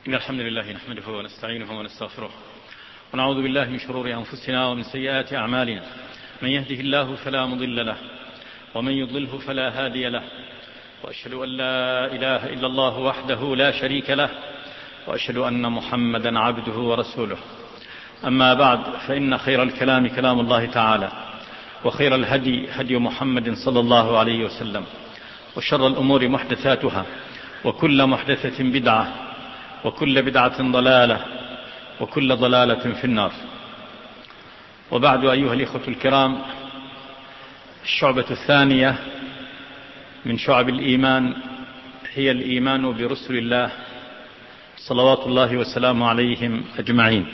إن الحمد لله نحمده ونستعينه ونستغفره ونعوذ بالله من شرور أنفسنا ومن سيئات أعمالنا. من يهده الله فلا مضل له ومن يضلله فلا هادي له، وأشهد أن لا إله إلا الله وحده لا شريك له، وأشهد أن محمدا عبده ورسوله. أما بعد، فإن خير الكلام كلام الله تعالى، وخير الهدي هدي محمد صلى الله عليه وسلم، وشر الأمور محدثاتها، وكل محدثة بدعة، وكل بدعة ضلالة، وكل ضلالة في النار. وبعد، أيها الإخوة الكرام، الشعبة الثانية من شعب الإيمان هي الإيمان برسل الله صلوات الله وسلامه عليهم أجمعين.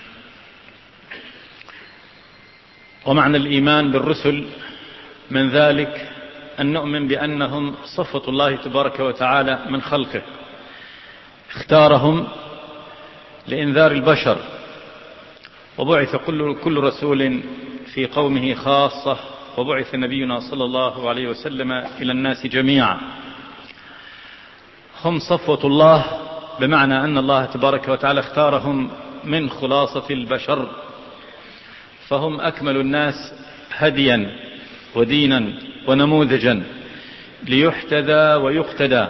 ومعنى الإيمان بالرسل من ذلك أن نؤمن بأنهم صفوة الله تبارك وتعالى من خلقه، اختارهم لإنذار البشر، وبعث كل رسول في قومه خاصة، وبعث نبينا صلى الله عليه وسلم إلى الناس جميعا. هم صفوة الله، بمعنى أن الله تبارك وتعالى اختارهم من خلاصة البشر، فهم أكمل الناس هديا ودينا ونموذجا ليحتذى ويقتدى،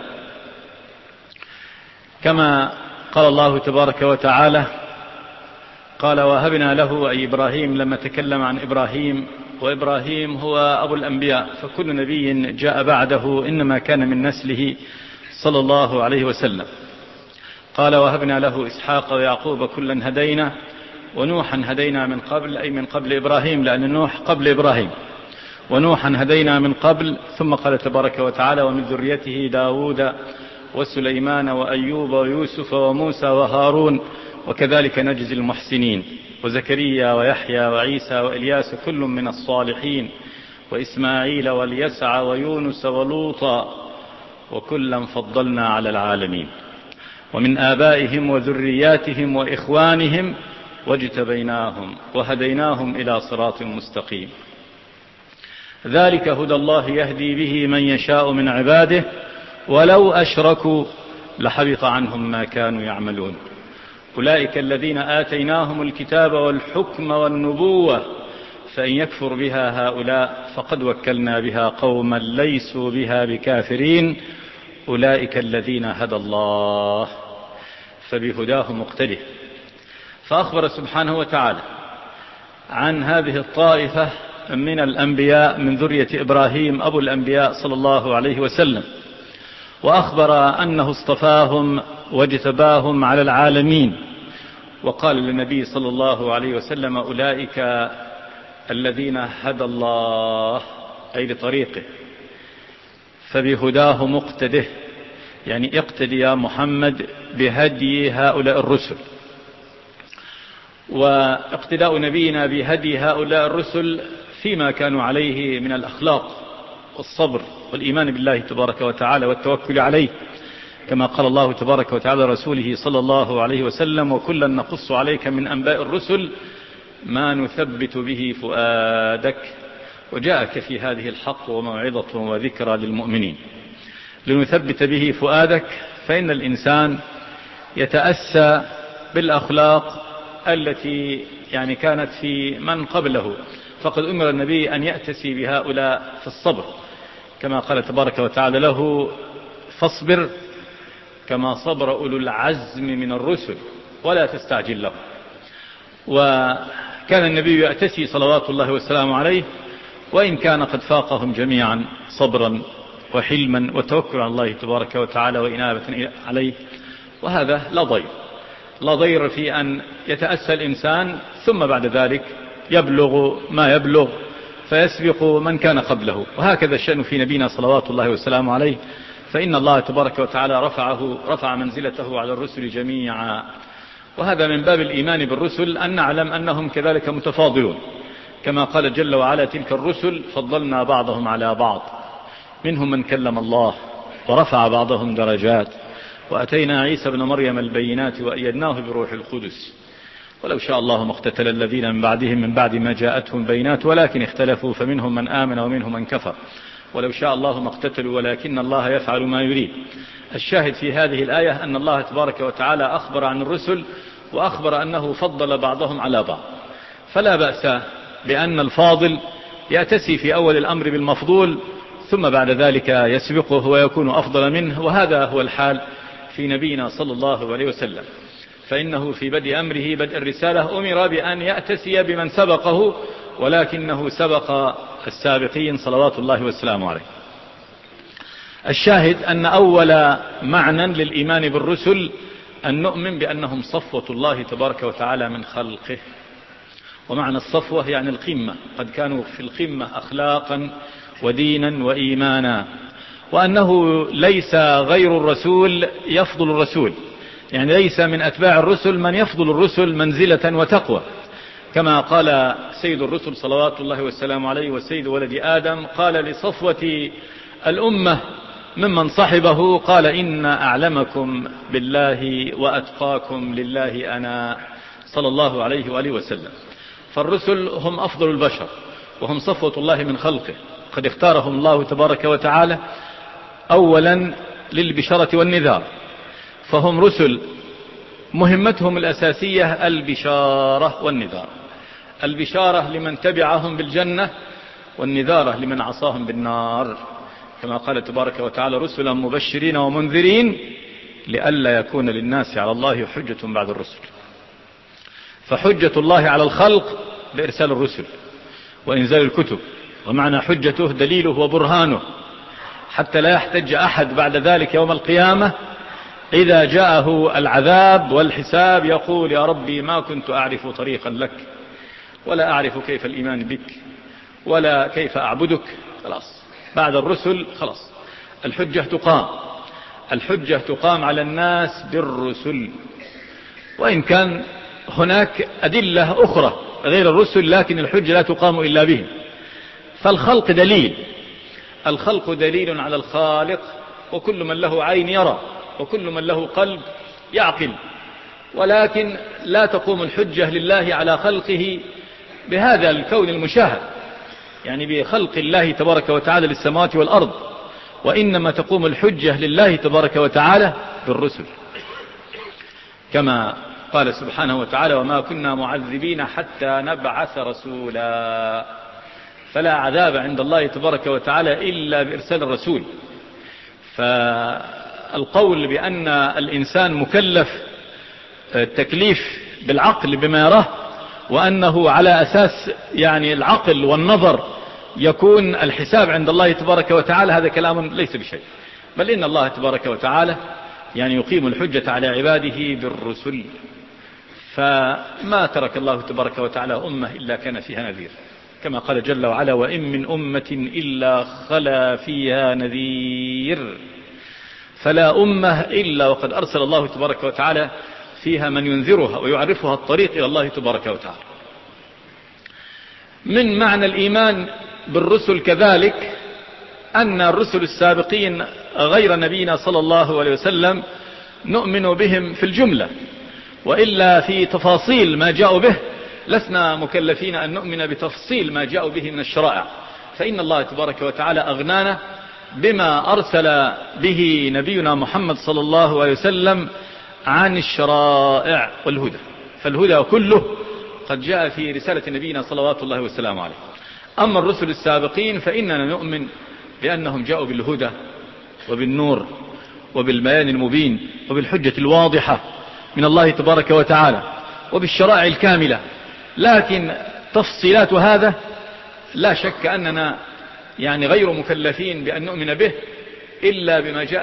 كما قال الله تبارك وتعالى: قال وهبنا له، أي إبراهيم لما تكلم عن إبراهيم، وإبراهيم هو أبو الأنبياء، فكل نبي جاء بعده إنما كان من نسله صلى الله عليه وسلم. قال وهبنا له إسحاق ويعقوب كلا هدينا، ونوحا هدينا من قبل، أي من قبل إبراهيم، لأن نوح قبل إبراهيم، ونوحا هدينا من قبل. ثم قال تبارك وتعالى: ومن ذريته داود وسليمان وأيوب ويوسف وموسى وهارون وكذلك نجزي المحسنين، وزكريا ويحيى وعيسى وإلياس كل من الصالحين، وإسماعيل واليسع ويونس ولوطا، وكلا فضلنا على العالمين، ومن آبائهم وذرياتهم وإخوانهم واجتبيناهم وهديناهم إلى صراط مستقيم. ذلك هدى الله يهدي به من يشاء من عباده، ولو أشركوا لحبط عنهم ما كانوا يعملون. أولئك الذين آتيناهم الكتاب والحكم والنبوة، فإن يكفر بها هؤلاء فقد وكلنا بها قوما ليسوا بها بكافرين. أولئك الذين هدى الله، فبهداه مقتده. فأخبر سبحانه وتعالى عن هذه الطائفة من الأنبياء من ذرية إبراهيم أبو الأنبياء صلى الله عليه وسلم، وأخبر أنه اصطفاهم واجتباهم على العالمين، وقال للنبي صلى الله عليه وسلم: أولئك الذين هدى الله، أي لطريقه، فبهداه مقتده، يعني اقتدي يا محمد بهدي هؤلاء الرسل. واقتداء نبينا بهدي هؤلاء الرسل فيما كانوا عليه من الأخلاق والصبر والإيمان بالله تبارك وتعالى والتوكل عليه، كما قال الله تبارك وتعالى رسوله صلى الله عليه وسلم: وكلا نقص عليك من أنباء الرسل ما نثبت به فؤادك. وجاءك في هذه الحق وموعظة وذكرى للمؤمنين. لنثبت به فؤادك، فإن الإنسان يتأسى بالأخلاق التي كانت في من قبله، فقد أمر النبي أن يأتسي بهؤلاء في الصبر، كما قال تبارك وتعالى له: فاصبر كما صبر أولو العزم من الرسل ولا تستعجل له. وكان النبي يأتسي صلوات الله والسلام عليه، وإن كان قد فاقهم جميعا صبرا وحلما وتوكل على الله تبارك وتعالى وإنابة عليه. وهذا لا ضير في أن يتأسى الإنسان، ثم بعد ذلك يبلغ ما يبلغ فيسبق من كان قبله. وهكذا الشأن في نبينا صلوات الله والسلام عليه، فإن الله تبارك وتعالى رفع منزلته على الرسل جميعا. وهذا من باب الإيمان بالرسل، أن نعلم أنهم كذلك متفاضلون، كما قال جل وعلا: تلك الرسل فضلنا بعضهم على بعض، منهم من كلم الله ورفع بعضهم درجات، وأتينا عيسى بن مريم البينات وأيدناه بروح القدس. ولو شاء الله ما اقتتل الذين من بعدهم من بعد ما جاءتهم بينات ولكن اختلفوا، فمنهم من آمن ومنهم من كفر، ولو شاء الله ما اقتتلوا ولكن الله يفعل ما يريد. الشاهد في هذه الآية أن الله تبارك وتعالى أخبر عن الرسل وأخبر أنه فضل بعضهم على بعض، فلا بأس بأن الفاضل يأتسي في أول الأمر بالمفضول ثم بعد ذلك يسبقه ويكون أفضل منه، وهذا هو الحال في نبينا صلى الله عليه وسلم، فإنه في بدء أمره بدء الرسالة أمر بأن يأتسي بمن سبقه، ولكنه سبق السابقين صلوات الله والسلام عليه. الشاهد أن أول معنى للإيمان بالرسل أن نؤمن بأنهم صفوة الله تبارك وتعالى من خلقه، ومعنى الصفوة يعني القمة، قد كانوا في القمة أخلاقا ودينا وإيمانا، وأنه ليس غير الرسول يفضل الرسول، يعني ليس من أتباع الرسل من يفضل الرسل منزلة وتقوى، كما قال سيد الرسل صلوات الله والسلام عليه وسيد ولد آدم، قال لصفوة الأمة ممن صحبه، قال إن أعلمكم بالله وأتقاكم لله أنا، صلى الله عليه وآله وسلم. فالرسل هم أفضل البشر وهم صفوة الله من خلقه، قد اختارهم الله تبارك وتعالى أولا للبشارة والنذار، فهم رسل مهمتهم الأساسية البشارة والنذار، البشارة لمن تبعهم بالجنة والنذارة لمن عصاهم بالنار، كما قال تبارك وتعالى رسلا مبشرين ومنذرين لئلا يكون للناس على الله حجة بعد الرسل. فحجة الله على الخلق بإرسال الرسل وإنزال الكتب، ومعنى حجته دليله وبرهانه، حتى لا يحتج أحد بعد ذلك يوم القيامة إذا جاءه العذاب والحساب يقول يا ربي ما كنت أعرف طريقا لك ولا أعرف كيف الإيمان بك ولا كيف أعبدك. خلاص بعد الرسل خلاص الحجة تقام على الناس بالرسل، وإن كان هناك أدلة أخرى غير الرسل لكن الحجة لا تقام إلا بهم. فالخلق دليل على الخالق، وكل من له عين يرى وكل من له قلب يعقل، ولكن لا تقوم الحجة لله على خلقه بهذا الكون المشاهد، يعني بخلق الله تبارك وتعالى للسماوات والأرض، وإنما تقوم الحجة لله تبارك وتعالى بالرسل، كما قال سبحانه وتعالى وما كنا معذبين حتى نبعث رسولا، فلا عذاب عند الله تبارك وتعالى إلا بإرسال الرسول. فالقول بأن الإنسان مكلف التكليف بالعقل بما يراه، وأنه على أساس يعني العقل والنظر يكون الحساب عند الله تبارك وتعالى، هذا كلام ليس بشيء، بل إن الله تبارك وتعالى يعني يقيم الحجة على عباده بالرسل، فما ترك الله تبارك وتعالى أمة إلا كان فيها نذير، كما قال جل وعلا وإن من أمة إلا خلا فيها نذير، فلا أمة إلا وقد أرسل الله تبارك وتعالى فيها من ينذرها ويعرفها الطريق إلى الله تبارك وتعالى. من معنى الإيمان بالرسل كذلك أن الرسل السابقين غير نبينا صلى الله عليه وسلم نؤمن بهم في الجملة، وإلا في تفاصيل ما جاءوا به لسنا مكلفين أن نؤمن بتفصيل ما جاءوا به من الشرائع، فإن الله تبارك وتعالى أغنانا بما أرسل به نبينا محمد صلى الله عليه وسلم عن الشرائع والهدى، فالهدى كله قد جاء في رسالة نبينا صلوات الله والسلام عليه. أما الرسل السابقين فإننا نؤمن بأنهم جاءوا بالهدى وبالنور وبالبيان المبين وبالحجة الواضحة من الله تبارك وتعالى وبالشرائع الكاملة، لكن تفصيلات هذا لا شك أننا يعني غير مكلفين بأن نؤمن به إلا بما جاء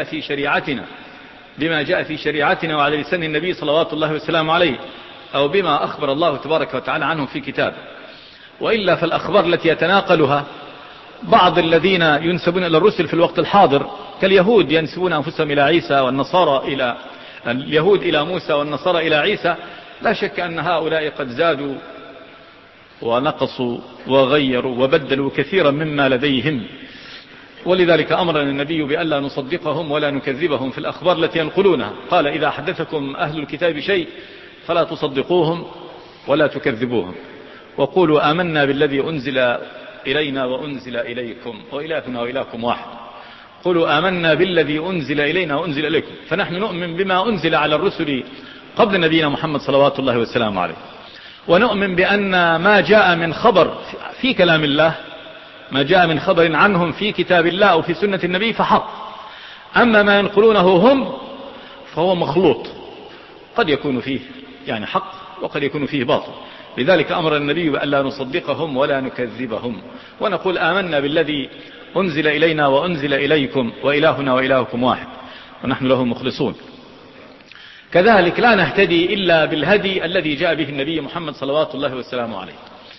في شريعتنا وعلى لسان النبي صلوات الله والسلام عليه، أو بما أخبر الله تبارك وتعالى عنهم في كتابه. وإلا فالأخبار التي يتناقلها بعض الذين ينسبون إلى الرسل في الوقت الحاضر كاليهود ينسبون أنفسهم إلى عيسى والنصارى إلى اليهود إلى موسى والنصارى إلى عيسى، لا شك أن هؤلاء قد زادوا ونقصوا وغيروا وبدلوا كثيرا مما لديهم، ولذلك أمرنا النبي بألا نصدقهم ولا نكذبهم في الأخبار التي ينقلونها، قال إذا حدثكم أهل الكتاب شيء فلا تصدقوهم ولا تكذبوهم، وقولوا آمنا بالذي أنزل إلينا وأنزل إليكم وإلهنا وإلهكم واحد. قولوا آمنا بالذي أنزل إلينا وأنزل إليكم. فنحن نؤمن بما أنزل على الرسل قبل نبينا محمد صلوات الله والسلام عليه، ونؤمن بأن ما جاء من خبر في كلام الله، ما جاء من خبر عنهم في كتاب الله أو في سنة النبي فحق. أما ما ينقلونه هم فهو مخلوط، قد يكون فيه يعني حق وقد يكون فيه باطل. لذلك أمر النبي بأن لا نصدقهم ولا نكذبهم، ونقول آمنا بالذي أنزل إلينا وأنزل إليكم وإلهنا وإلهكم واحد، ونحن له مخلصون. كذلك لا نهتدي إلا بالهدي الذي جاء به النبي محمد صلوات الله والسلام عليه.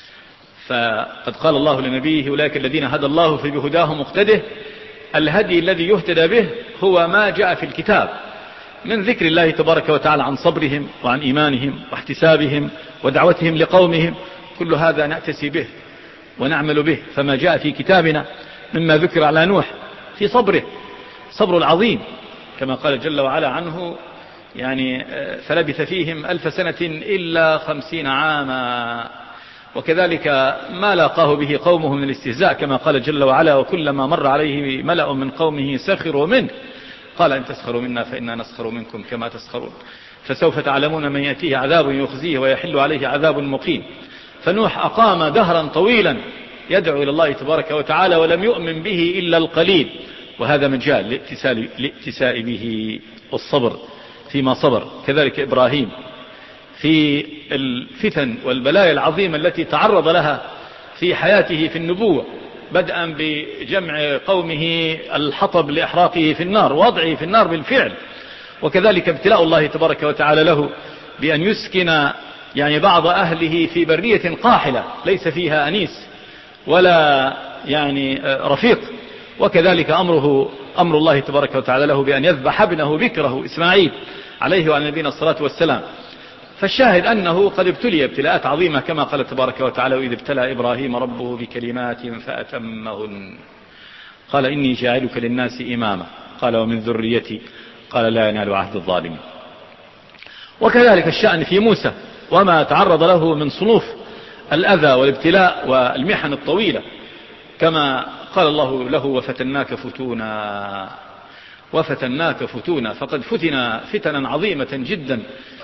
فقد قال الله لنبيه أولئك الذين هدى الله فبهداه مقتده. الهدي الذي يهتدى به هو ما جاء في الكتاب من ذكر الله تبارك وتعالى عن صبرهم وعن إيمانهم واحتسابهم ودعوتهم لقومهم. كل هذا نأتسي به ونعمل به. فما جاء في كتابنا مما ذكر على نوح في صبره، صبر العظيم كما قال جل وعلا عنه يعني فلبث فيهم 1000 سنة إلا 50 عاما. وكذلك ما لاقاه به قومه من الاستهزاء كما قال جل وعلا وكلما مر عليه ملأ من قومه سخروا منه قال إن تسخروا منا فإنا نسخر منكم كما تسخرون. فسوف تعلمون من يأتيه عذاب يخزيه ويحل عليه عذاب مقيم. فنوح أقام دهرا طويلا يدعو إلى الله تبارك وتعالى ولم يؤمن به إلا القليل، وهذا مجال لاتساء به والصبر فيما صبر. كذلك إبراهيم في الفتن والبلايا العظيمة التي تعرض لها في حياته في النبوة، بدءا بجمع قومه الحطب لإحراقه في النار ووضعه في النار بالفعل، وكذلك ابتلاء الله تبارك وتعالى له بأن يسكن يعني بعض أهله في برية قاحلة ليس فيها أنيس ولا يعني رفيق. وكذلك أمر الله تبارك وتعالى له بأن يذبح ابنه بكره إسماعيل عليه وعلى نبينا الصلاة والسلام. فالشاهد أنه قد ابتلي ابتلاءات عظيمة كما قال تبارك وتعالى وإذ ابتلى إبراهيم ربه بكلمات فأتمهن قال إني جاعلك للناس إماما قال ومن ذريتي قال لا ينال عهد الظالمين. وكذلك الشأن في موسى وما تعرض له من صنوف الأذى والابتلاء والمحن الطويلة، كما قال الله له وفتناك فتونا. فقد فتن فتنا عظيمة جدا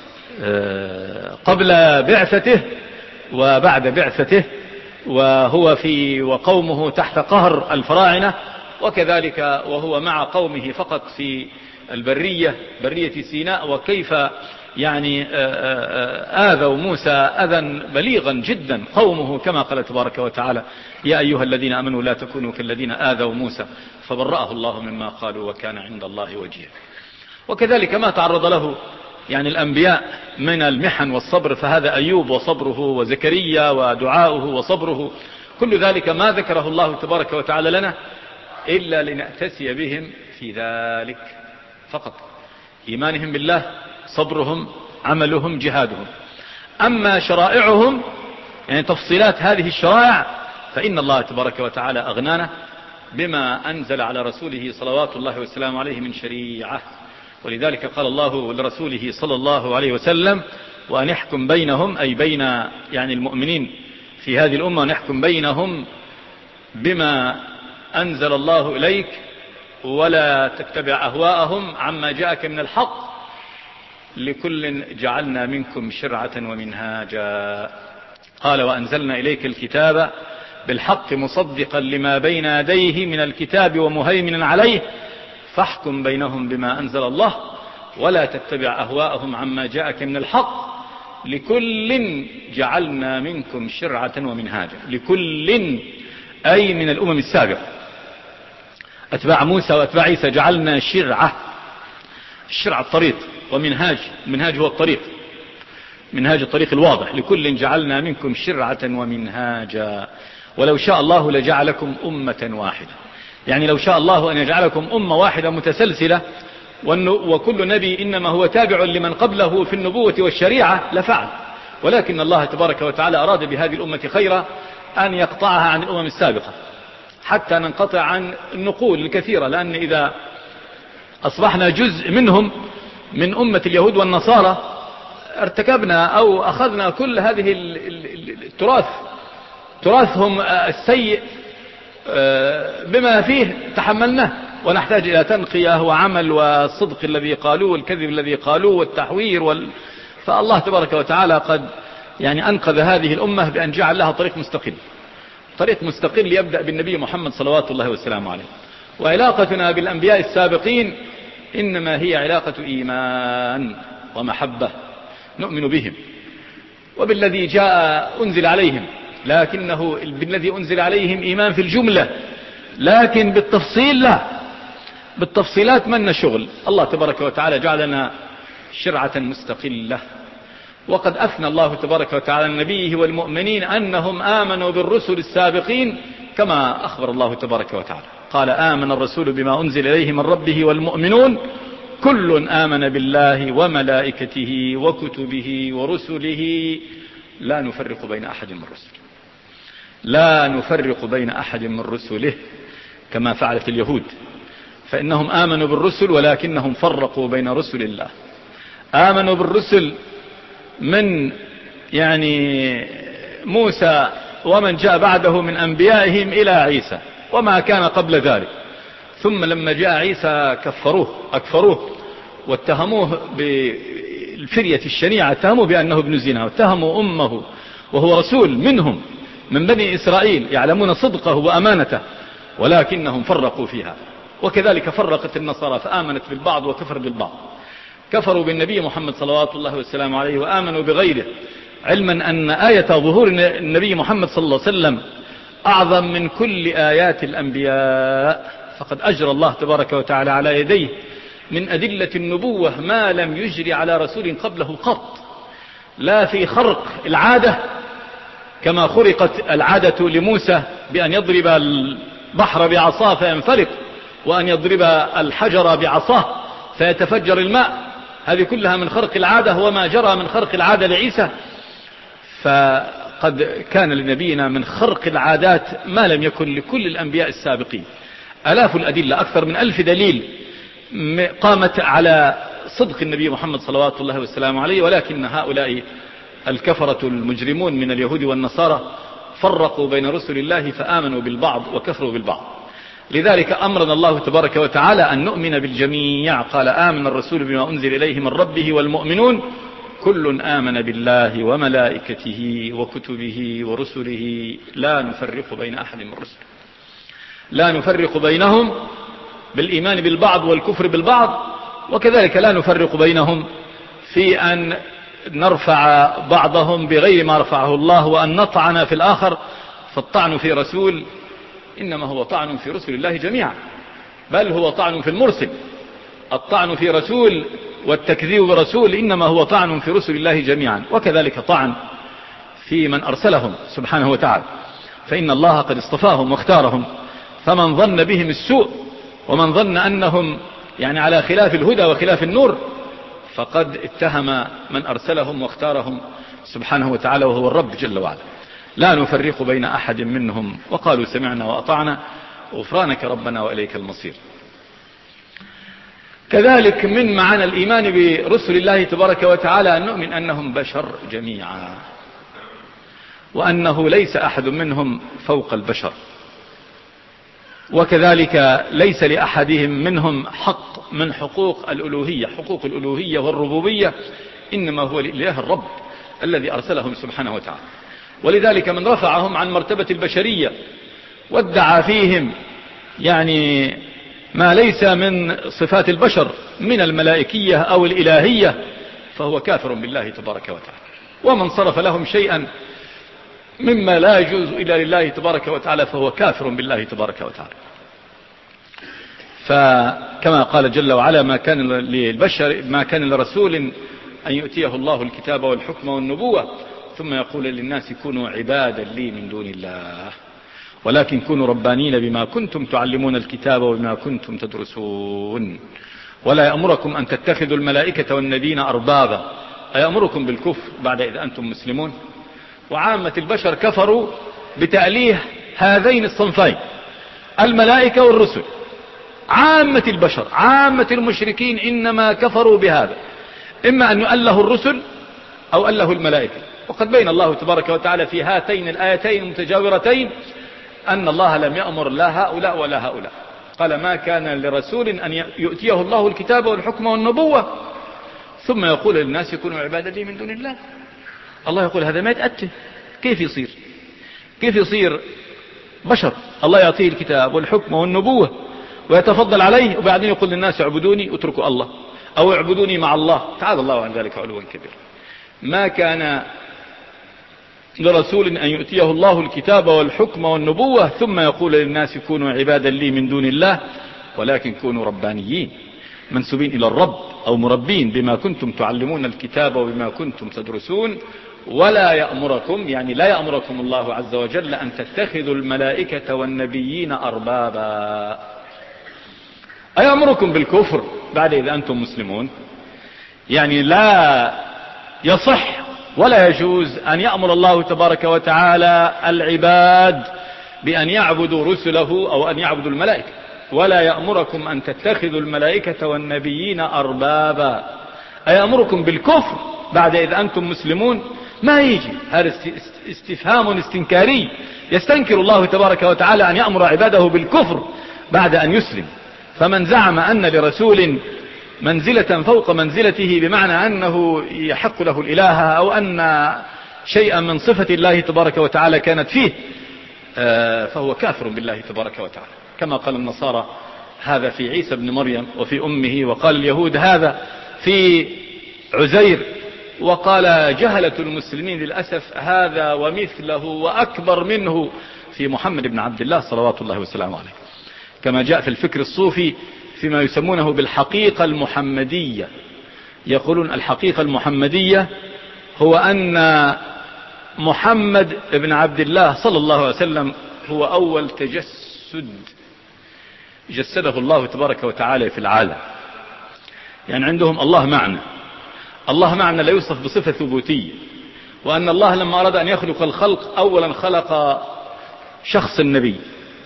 قبل بعثته وبعد بعثته، وهو وقومه تحت قهر الفراعنة، وكذلك وهو مع قومه فقط في برية سيناء، وكيف يعني آذوا موسى أذى بليغا جدا قومه كما قال تبارك وتعالى يا أيها الذين آمنوا لا تكونوا كالذين آذوا موسى فبرأه الله مما قالوا وكان عند الله وجيها. وكذلك ما تعرض له يعني الأنبياء من المحن والصبر، فهذا أيوب وصبره وزكريا ودعاؤه وصبره، كل ذلك ما ذكره الله تبارك وتعالى لنا إلا لنأتسي بهم في ذلك فقط، إيمانهم بالله، صبرهم، عملهم، جهادهم. أما شرائعهم يعني تفصيلات هذه الشرائع فإن الله تبارك وتعالى أغنانا بما أنزل على رسوله صلوات الله والسلام عليه من شريعة. ولذلك قال الله لرسوله صلى الله عليه وسلم وأن يحكم بينهم أي بين يعني المؤمنين في هذه الأمة، ونحكم بينهم بما أنزل الله إليك ولا تتبع أهواءهم عما جاءك من الحق لكل جعلنا منكم شرعة ومنهاجا. قال وأنزلنا إليك الكتاب بالحق مصدقا لما بين يديه من الكتاب ومهيمنا عليه فاحكم بينهم بما أنزل الله ولا تتبع أهواءهم عما جاءك من الحق لكل جعلنا منكم شرعة ومنهاجا. لكل أي من الأمم السابقة أتباع موسى وأتباع عيسى جعلنا شرعة، الشرع الطريق، ومنهاج، المنهاج هو الطريق، منهاج الطريق الواضح. لكل جعلنا منكم شرعة ومنهاجا ولو شاء الله لجعلكم أمة واحدة، يعني لو شاء الله أن يجعلكم أمة واحدة متسلسلة وكل نبي إنما هو تابع لمن قبله في النبوة والشريعة لفعل، ولكن الله تبارك وتعالى أراد بهذه الأمة خيرا أن يقطعها عن الأمم السابقة حتى ننقطع عن النقول الكثيرة، لأن إذا أصبحنا جزء منهم من أمة اليهود والنصارى ارتكبنا أو أخذنا كل هذه التراث تراثهم السيء بما فيه تحملناه، ونحتاج إلى تنقية وعمل والصدق الذي قالوه والكذب الذي قالوه والتحوير فالله تبارك وتعالى قد يعني أنقذ هذه الأمة بأن جعل لها طريق مستقل يبدأ بالنبي محمد صلوات الله وسلامه عليه. وعلاقتنا بالأنبياء السابقين إنما هي علاقة إيمان ومحبة، نؤمن بهم وبالذي جاء أنزل عليهم، لكنه بالذي أنزل عليهم إيمان في الجملة، لكن بالتفصيل لا، بالتفصيلات من شغل. الله تبارك وتعالى جعلنا شرعة مستقلة، وقد أثنى الله تبارك وتعالى نبيه والمؤمنين أنهم آمنوا بالرسل السابقين كما أخبر الله تبارك وتعالى، قال آمن الرسول بما أنزل إليه من ربه والمؤمنون كل آمن بالله وملائكته وكتبه ورسله لا نفرق بين أحد من رسله كما فعلت اليهود، فإنهم آمنوا بالرسل ولكنهم فرقوا بين رسل الله. آمنوا بالرسل من يعني موسى ومن جاء بعده من أنبيائهم إلى عيسى وما كان قبل ذلك، ثم لما جاء عيسى أكفروه واتهموه بالفرية الشنيعة، اتهموه بأنه ابن زنا، واتهموا أمه وهو رسول منهم من بني إسرائيل يعلمون صدقه وأمانته، ولكنهم فرقوا فيها. وكذلك فرقت النصارى فآمنت بالبعض وكفر بالبعض، كفروا بالنبي محمد صلوات الله والسلام عليه وآمنوا بغيره، علما أن آية ظهور النبي محمد صلى الله عليه وسلم أعظم من كل آيات الأنبياء، فقد أجرى الله تبارك وتعالى على يديه من أدلة النبوة ما لم يجري على رسول قبله قط، لا في خرق العادة كما خرقت العادة لموسى بأن يضرب البحر بعصاه فينفلق، وأن يضرب الحجر بعصاه فيتفجر الماء، هذه كلها من خرق العادة، وما جرى من خرق العادة لعيسى. فقد كان لنبينا من خرق العادات ما لم يكن لكل الأنبياء السابقين. ألاف الأدلة، أكثر من 1000 دليل قامت على صدق النبي محمد صلوات الله والسلام عليه، ولكن هؤلاء الكفرة المجرمون من اليهود والنصارى فرقوا بين رسل الله فآمنوا بالبعض وكفروا بالبعض. لذلك أمرنا الله تبارك وتعالى أن نؤمن بالجميع، قال آمن الرسول بما أنزل إليه من ربه والمؤمنون كل آمن بالله وملائكته وكتبه ورسله لا نفرق بين أحد من رسله، لا نفرق بينهم بالإيمان بالبعض والكفر بالبعض، وكذلك لا نفرق بينهم في أن نرفع بعضهم بغير ما رفعه الله، وأن نطعن في الآخر، فالطعن في رسول إنما هو طعن في رسل الله جميعا، بل هو طعن في المرسل. الطعن في رسول والتكذيب برسول إنما هو طعن في رسل الله جميعا، وكذلك طعن في من أرسلهم سبحانه وتعالى، فإن الله قد اصطفاهم واختارهم، فمن ظن بهم السوء ومن ظن أنهم يعني على خلاف الهدى وخلاف النور فقد اتهم من أرسلهم واختارهم سبحانه وتعالى، وهو الرب جل وعلا. لا نفرق بين أحد منهم وقالوا سمعنا وأطعنا غفرانك ربنا وإليك المصير. كذلك من معنى الإيمان برسل الله تبارك وتعالى أن نؤمن أنهم بشر جميعا، وأنه ليس أحد منهم فوق البشر، وكذلك ليس لأحدهم منهم حق من حقوق الألوهية، حقوق الألوهية والربوبية إنما هو لله الرب الذي أرسلهم سبحانه وتعالى. ولذلك من رفعهم عن مرتبة البشرية وادعى فيهم يعني ما ليس من صفات البشر من الملائكية أو الإلهية فهو كافر بالله تبارك وتعالى. ومن صرف لهم شيئا مما لا يجوز إلا لله تبارك وتعالى فهو كافر بالله تبارك وتعالى. فكما قال جل وعلا ما كان للبشر ما كان لرسول أن يؤتيه الله الكتاب والحكم والنبوة ثم يقول للناس كونوا عبادا لي من دون الله ولكن كونوا ربانين بما كنتم تعلمون الكتاب وبما كنتم تدرسون ولا يأمركم أن تتخذوا الملائكة والنبيين أربابا أيأمركم بالكفر بعد إذا أنتم مسلمون. وعامة البشر كفروا بتأليه هذين الصنفين الملائكة والرسل. عامة البشر عامة المشركين إنما كفروا بهذا، إما أن يؤله الرسل أو أله الملائكة، وقد بين الله تبارك وتعالى في هاتين الآيتين المتجاورتين أن الله لم يأمر لا هؤلاء ولا هؤلاء. قال ما كان لرسول أن يؤتيه الله الكتاب والحكم والنبوة ثم يقول للناس كونوا عبادا لي من دون الله. الله يقول هذا ما يتأتي. كيف يصير بشر الله يعطيه الكتاب والحكم والنبوة ويتفضل عليه وبعدين يقول للناس اعبدوني واتركوا الله أو اعبدوني مع الله؟ تعالى الله عن ذلك علوا كبيرا. ما كان لرسول أن يؤتيه الله الكتاب والحكم والنبوة ثم يقول للناس كونوا عبادا لي من دون الله ولكن كونوا ربانيين منسوبين إلى الرب أو مربين بما كنتم تعلمون الكتاب وبما كنتم تدرسون ولا يأمركم، يعني لا يأمركم الله عز وجل أن تتخذوا الملائكة والنبيين أربابا. أيأمركم بالكفر بعد إذا أنتم مسلمون؟ يعني لا يصح ولا يجوز أن يأمر الله تبارك وتعالى العباد بأن يعبدوا رسله أو أن يعبدوا الملائكة. ولا يأمركم أن تتخذوا الملائكة والنبيين أربابا. أيأمركم بالكفر بعد إذا أنتم مسلمون؟ ما يجي. هذا استفهام استنكاري. يستنكر الله تبارك وتعالى أن يأمر عباده بالكفر بعد أن يسلم. فمن زعم أن لرسول منزلة فوق منزلته بمعنى أنه يحق له الإله أو أن شيئا من صفة الله تبارك وتعالى كانت فيه فهو كافر بالله تبارك وتعالى، كما قال النصارى هذا في عيسى بن مريم وفي أمه، وقال اليهود هذا في عزير، وقال جهلة المسلمين للأسف هذا ومثله وأكبر منه في محمد بن عبد الله صلوات الله وسلامه عليه. كما جاء في الفكر الصوفي فيما يسمونه بالحقيقة المحمدية، يقولون الحقيقة المحمدية هو أن محمد بن عبد الله صلى الله عليه وسلم هو أول تجسد جسده الله تبارك وتعالى في العالم. يعني عندهم الله معنى لا يوصف بصفة ثبوتية، وأن الله لما أراد أن يخلق الخلق أولا خلق شخص النبي،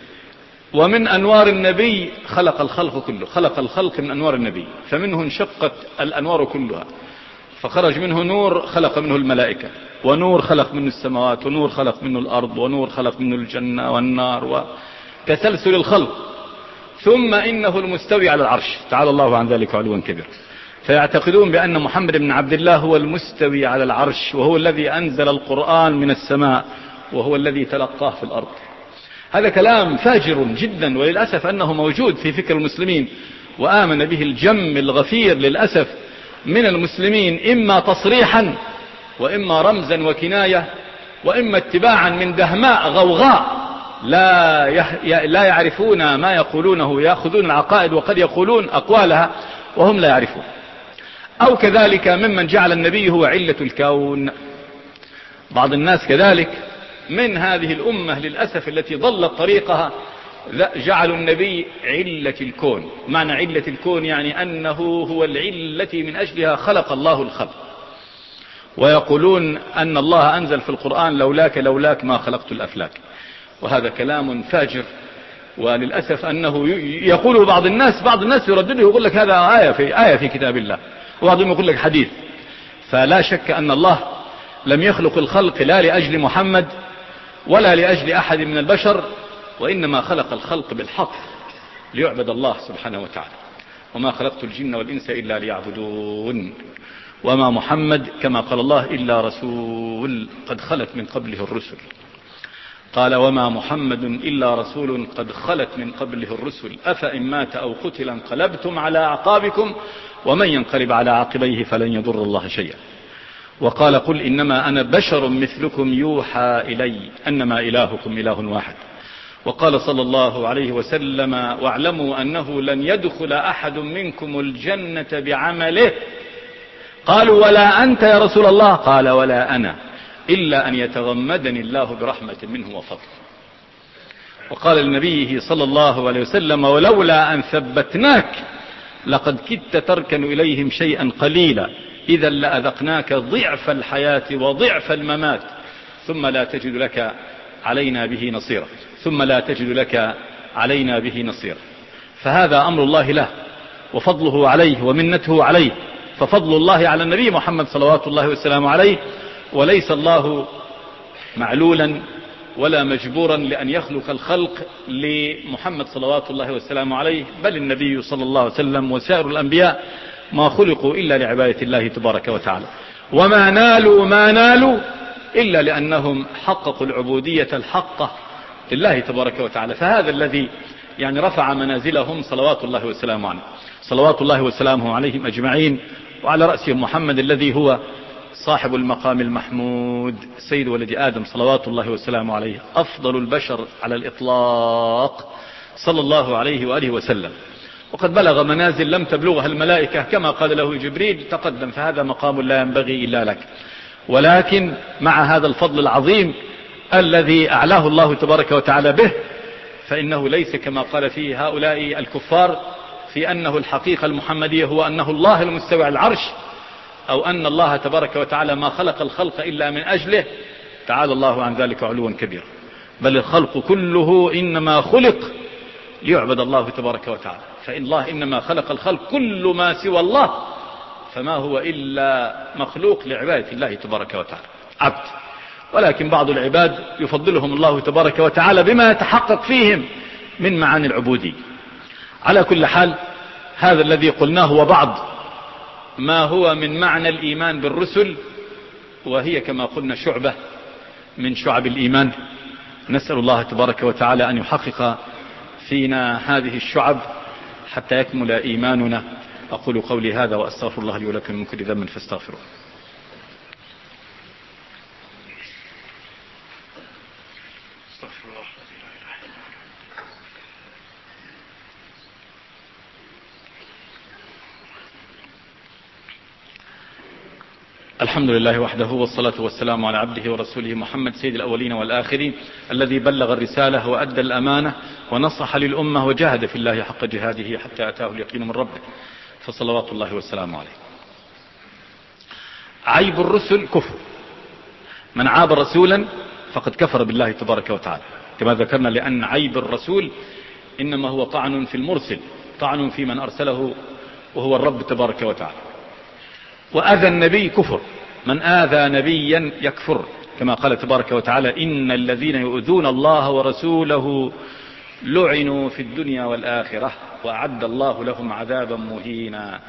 ومن أنوار النبي خلق الخلق كله، خلق الخلق من أنوار النبي، فمنه انشقت الأنوار كلها، فخرج منه نور خلق منه الملائكة، ونور خلق منه السماوات، ونور خلق منه الأرض، ونور خلق منه الجنة والنار، وكسلسل الخلق. ثم إنه المستوي على العرش، تعالى الله عن ذلك علوا كبيرا. فيعتقدون بأن محمد بن عبد الله هو المستوي على العرش، وهو الذي أنزل القرآن من السماء، وهو الذي تلقاه في الأرض. هذا كلام فاجر جدا، وللأسف أنه موجود في فكر المسلمين، وآمن به الجم الغفير للأسف من المسلمين، إما تصريحا وإما رمزا وكناية وإما اتباعا من دهماء غوغاء لا يعرفون ما يقولونه، يأخذون العقائد وقد يقولون أقوالها وهم لا يعرفون. أو كذلك ممن جعل النبي هو علة الكون. بعض الناس كذلك من هذه الأمة للأسف التي ضلت طريقها جعلوا النبي علة الكون. معنى علة الكون يعني أنه هو العلة من أجلها خلق الله الخلق، ويقولون أن الله أنزل في القرآن لولاك ما خلقت الأفلاك. وهذا كلام فاجر، وللأسف أنه يقوله بعض الناس يردده يقول لك هذا آية في كتاب الله، وبعضهم يقول لك حديث. فلا شك أن الله لم يخلق الخلق لا لأجل محمد ولا لأجل أحد من البشر، وإنما خلق الخلق بالحق ليعبد الله سبحانه وتعالى. وما خلقت الجن والإنس إلا ليعبدون. وما محمد كما قال الله إلا رسول قد خلت من قبله الرسل. قال وما محمد إلا رسول قد خلت من قبله الرسل أفإن مات أو قتل انقلبتم على أعقابكم ومن ينقلب على عقبيه فلن يضر الله شيئا. وقال قل إنما أنا بشر مثلكم يوحى إلي أنما إلهكم إله واحد. وقال صلى الله عليه وسلم واعلموا أنه لن يدخل أحد منكم الجنة بعمله. قالوا ولا أنت يا رسول الله؟ قال ولا أنا إلا أن يتغمدني الله برحمة منه وفضل. وقال لنبيه صلى الله عليه وسلم ولولا أن ثبتناك لقد كدت تركن إليهم شيئا قليلا إذا لأذقناك ضعف الحياة وضعف الممات ثم لا تجد لك علينا به نصيرا. فهذا أمر الله له وفضله عليه ومنته عليه. ففضل الله على النبي محمد صلوات الله وسلامه عليه وليس الله معلولا ولا مجبورا لأن يخلق الخلق لمحمد صلوات الله وسلامه عليه، بل النبي صلى الله عليه وسلم وسائر الأنبياء ما خلقوا إلا لعبادة الله تبارك وتعالى، وما نالوا ما نالوا إلا لأنهم حققوا العبودية الحقة لله تبارك وتعالى. فهذا الذي يعني رفع منازلهم صلوات الله وسلامه عليه، صلوات الله وسلامه عليهم أجمعين، وعلى رأسهم محمد الذي هو صاحب المقام المحمود سيد ولد آدم صلوات الله وسلامه عليه، أفضل البشر على الإطلاق صلى الله عليه وآله وسلم. وقد بلغ منازل لم تبلغها الملائكة كما قال له جبريل تقدم، فهذا مقام لا ينبغي إلا لك. ولكن مع هذا الفضل العظيم الذي أعلاه الله تبارك وتعالى به، فإنه ليس كما قال فيه هؤلاء الكفار في أنه الحقيقة المحمدية هو أنه الله المستوى على العرش، أو أن الله تبارك وتعالى ما خلق الخلق إلا من أجله، تعالى الله عن ذلك علوا كبيرا. بل الخلق كله إنما خلق ليعبد الله تبارك وتعالى، فإن الله إنما خلق الخلق كل ما سوى الله فما هو إلا مخلوق لعبادة الله تبارك وتعالى، عبد. ولكن بعض العباد يفضلهم الله تبارك وتعالى بما يتحقق فيهم من معاني العبودية. على كل حال، هذا الذي قلناه وبعض ما هو من معنى الإيمان بالرسل، وهي كما قلنا شعبة من شعب الإيمان. نسأل الله تبارك وتعالى أن يحقق فينا هذه الشعب حتى يكمل إيماننا. أقول قولي هذا وأستغفر الله لي ولكم من كل ذنب فاستغفروه. الحمد لله وحده، والصلاة والسلام على عبده ورسوله محمد سيد الأولين والآخرين، الذي بلغ الرسالة وأدى الأمانة ونصح للأمة وجاهد في الله حق جهاده حتى أتاه اليقين من ربه، فصلوات الله والسلام عليه. عيب الرسل كفر، من عاب رسولا فقد كفر بالله تبارك وتعالى كما ذكرنا، لأن عيب الرسول إنما هو طعن في المرسل، طعن في من أرسله وهو الرب تبارك وتعالى. وأذى النبي كفر، من آذى نبيا يكفر، كما قال تبارك وتعالى إن الذين يؤذون الله ورسوله لعنوا في الدنيا والآخرة وأعد الله لهم عذابا مهينا.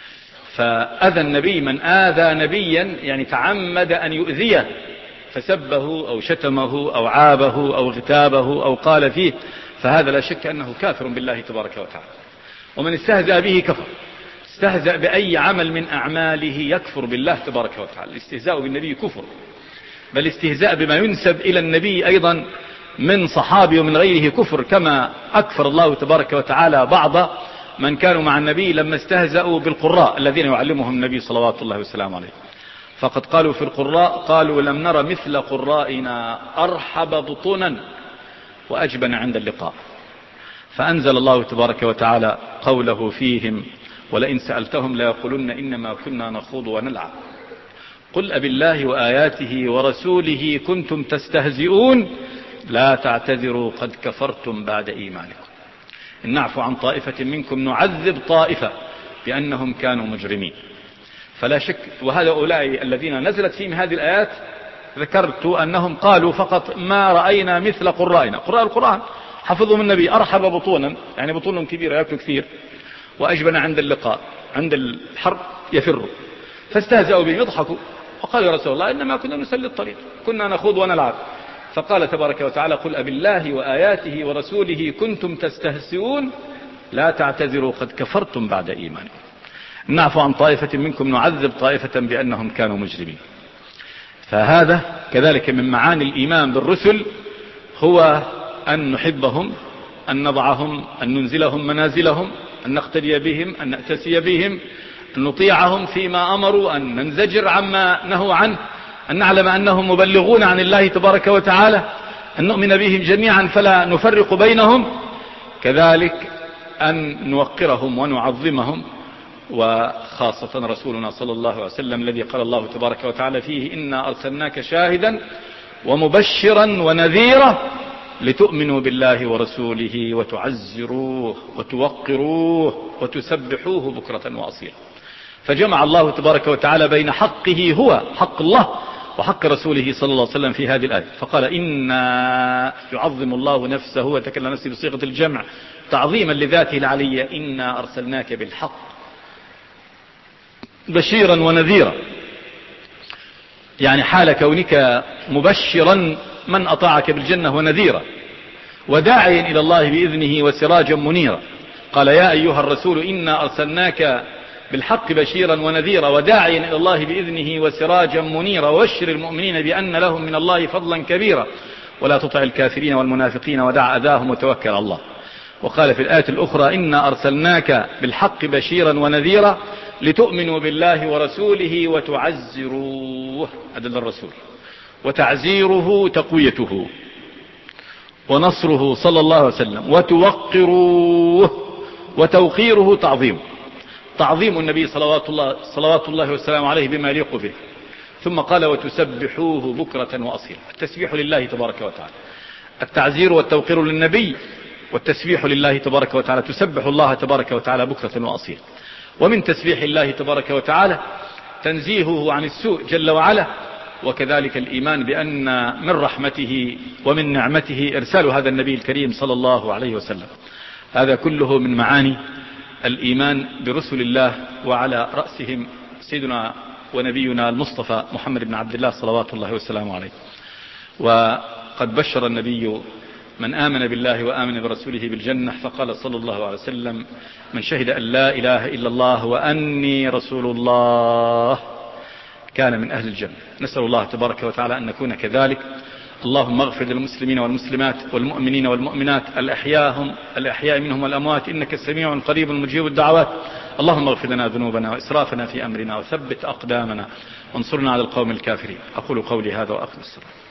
فأذى النبي، من آذى نبيا يعني تعمد أن يؤذيه، فسبه أو شتمه أو عابه أو اغتابه أو قال فيه، فهذا لا شك أنه كافر بالله تبارك وتعالى. ومن استهزأ به كفر، استهزأ بأي عمل من أعماله يكفر بالله تبارك وتعالى. الاستهزاء بالنبي كفر، بل استهزاء بما ينسب إلى النبي أيضا من صحابي ومن غيره كفر، كما أكفر الله تبارك وتعالى بعض من كانوا مع النبي لما استهزأوا بالقراء الذين يعلمهم النبي صلوات الله وسلامه عليه. فقد قالوا في القراء، قالوا لم نرى مثل قرائنا أرحب بطونا وأجبن عند اللقاء. فأنزل الله تبارك وتعالى قوله فيهم ولئن سألتهم ليقولن إنما كنا نخوض ونلعب قل أبالله وآياته ورسوله كنتم تستهزئون لا تعتذروا قد كفرتم بعد إيمانكم إن نعفو عن طائفة منكم نعذب طائفة بأنهم كانوا مجرمين. فلا شك، وهذا أولئك الذين نزلت فيهم هذه الآيات ذكرت أنهم قالوا فقط ما رأينا مثل قرائنا. قراء القرآن حفظهم النبي أرحب بطونا، يعني بطونهم كبيرة يأكلوا كثير، وأجبن عند اللقاء، عند الحرب يفروا، فاستهزأوا بهم يضحكوا وقالوا يا رسول الله إنما كنا نسلي الطريق، كنا نخوض ونلعب. فقال تبارك وتعالى قل أبالله وآياته ورسوله كنتم تستهزئون لا تعتذروا قد كفرتم بعد إيمانكم نعفو عن طائفة منكم نعذب طائفة بأنهم كانوا مجرمين. فهذا كذلك من معاني الإيمان بالرسل، هو أن نحبهم، أن نضعهم، أن ننزلهم منازلهم، أن نقتدي بهم، أن نأتسي بهم، أن نطيعهم فيما أمروا، أن ننزجر عما نهوا عنه، أن نعلم أنهم مبلغون عن الله تبارك وتعالى، أن نؤمن بهم جميعا فلا نفرق بينهم، كذلك أن نوقرهم ونعظمهم، وخاصة رسولنا صلى الله عليه وسلم الذي قال الله تبارك وتعالى فيه إنا أرسلناك شاهدا ومبشرا ونذيرا لتؤمنوا بالله ورسوله وتعزروه وتوقروه وتسبحوه بكرة وأصيلا. فجمع الله تبارك وتعالى بين حقه هو حق الله وحق رسوله صلى الله عليه وسلم في هذه الآية. فقال إنا يعظم الله نفسه، وتكلم نفسه بصيغة الجمع تعظيما لذاته العلية. إنا أرسلناك بالحق بشيرا ونذيرا، يعني حال كونك مبشرا من أطاعك بالجنة ونذيرا، وداعيا إلى الله بإذنه وسراجا منيرا. قال يا أيها الرسول إنا أرسلناك بالحق بشيرا ونذيرا وداعيا إلى الله بإذنه وسراجا منيرا، وبشر المؤمنين بأن لهم من الله فضلا كبيرا، ولا تطع الكافرين والمنافقين ودع أذاهم وتوكل على الله. وقال في الآية الأخرى إنا أرسلناك بالحق بشيرا ونذيرا لتؤمنوا بالله ورسوله وتعزروه، أدل الرسول، وتعزيره تقويته، ونصره صلى الله عليه وسلم، وتوقروه، وتوقيره تعظيم النبي صلوات الله والسلام عليه بما يليق به. ثم قال وتسبحوه بكرة وأصيلا. التسبيح لله تبارك وتعالى، التعزير والتوقير للنبي، والتسبيح لله تبارك وتعالى. تسبح الله تبارك وتعالى بكرة وأصيلا. ومن تسبيح الله تبارك وتعالى تنزيهه عن السوء جل وعلا، وكذلك الإيمان بأن من رحمته ومن نعمته إرسال هذا النبي الكريم صلى الله عليه وسلم. هذا كله من معاني الإيمان برسل الله، وعلى رأسهم سيدنا ونبينا المصطفى محمد بن عبد الله صلوات الله والسلام عليه. وقد بشر النبي من آمن بالله وآمن برسوله بالجنة، فقال صلى الله عليه وسلم من شهد أن لا إله إلا الله وأني رسول الله كان من أهل الجنة. نسأل الله تبارك وتعالى أن نكون كذلك. اللهم اغفر للمسلمين والمسلمات والمؤمنين والمؤمنات الأحياء منهم والأموات، إنك سميع قريب مجيب الدعوات. اللهم اغفر لنا ذنوبنا وإسرافنا في أمرنا، وثبت أقدامنا، وانصرنا على القوم الكافرين. أقول قولي هذا وأقم الصلاة.